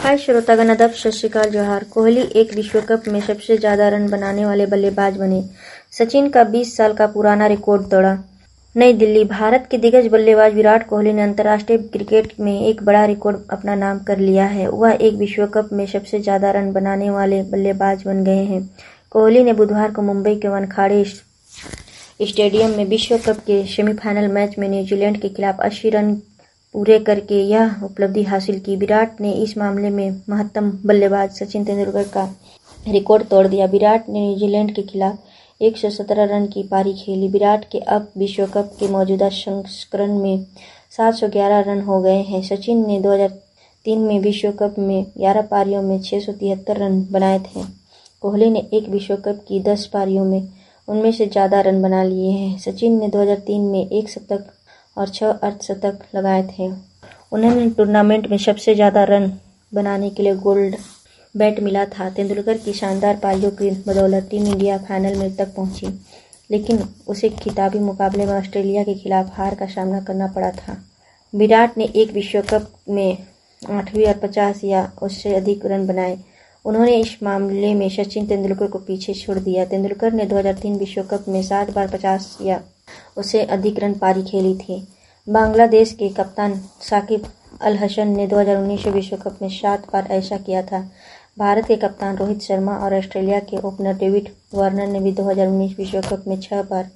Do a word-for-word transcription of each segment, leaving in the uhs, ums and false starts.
हाय श्रोतागण, अदब, सत श्री अकाल, जोहार। कोहली एक विश्व कप में सबसे ज़्यादा रन बनाने वाले बल्लेबाज बने। सचिन का बीस साल का पुराना रिकॉर्ड तोड़ा। नई दिल्ली। भारत के दिग्गज बल्लेबाज विराट कोहली ने अंतर्राष्ट्रीय क्रिकेट में एक बड़ा रिकॉर्ड अपना नाम कर लिया है। वह एक विश्व कप में सबसे ज़्यादा रन बनाने वाले बल्लेबाज बन गए हैं। कोहली ने बुधवार को मुंबई के वानखेड़े स्टेडियम में विश्व कप के सेमीफाइनल मैच में न्यूजीलैंड के खिलाफ अस्सी रन पूरे करके यह उपलब्धि हासिल की। विराट ने इस मामले में महत्तम बल्लेबाज सचिन तेंदुलकर का रिकॉर्ड तोड़ दिया। विराट ने न्यूजीलैंड के खिलाफ एक सौ सत्रह रन की पारी खेली। विराट के अब विश्व कप के मौजूदा संस्करण में सात सौ ग्यारह रन हो गए हैं। सचिन ने दो हज़ार तीन में विश्व कप में ग्यारह पारियों में छह सौ तिहत्तर रन बनाए थे। कोहली ने एक विश्व कप की दस पारियों में उनमें से ज़्यादा रन बना लिए हैं। सचिन ने दो हज़ार तीन में एक शतक और छह अर्धशतक लगाए थे। उन्हें टूर्नामेंट में सबसे ज़्यादा रन बनाने के लिए गोल्ड बैट मिला था। तेंदुलकर की शानदार पारियों की बदौलत टीम इंडिया फाइनल में तक पहुंची, लेकिन उसे खिताबी मुकाबले में ऑस्ट्रेलिया के खिलाफ हार का सामना करना पड़ा था। विराट ने एक विश्व कप में आठवीं और पचास या उससे अधिक रन बनाए। उन्होंने इस मामले में सचिन तेंदुलकर को पीछे छोड़ दिया। तेंदुलकर ने दो हज़ार तीन विश्व कप में सात बार पचास या उससे अधिक रन पारी खेली थी। बांग्लादेश के कप्तान साकिब अल हसन ने दो हज़ार उन्नीस विश्व कप में सात बार ऐसा किया था। भारत के कप्तान रोहित शर्मा और ऑस्ट्रेलिया के ओपनर डेविड वार्नर ने भी दो हज़ार उन्नीस विश्व कप में छह बार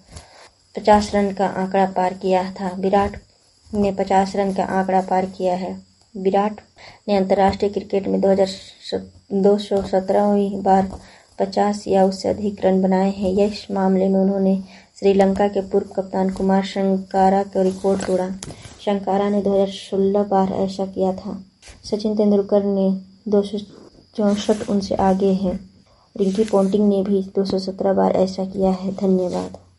पचास रन का आंकड़ा पार किया था। विराट ने पचास रन का आंकड़ा पार किया है। विराट ने अंतर्राष्ट्रीय क्रिकेट में दो हज़ार दो सौ सत्रहवीं बार पचास या उससे अधिक रन बनाए हैं। इस मामले में उन्होंने श्रीलंका के पूर्व कप्तान कुमार संगकारा का रिकॉर्ड तोड़ा। संगकारा ने दो हज़ार सोलह बार ऐसा किया था। सचिन तेंदुलकर ने दो सौ चौंसठ उनसे आगे हैं। रिंकी पोंटिंग ने भी दो सौ सत्रह बार ऐसा किया है। धन्यवाद।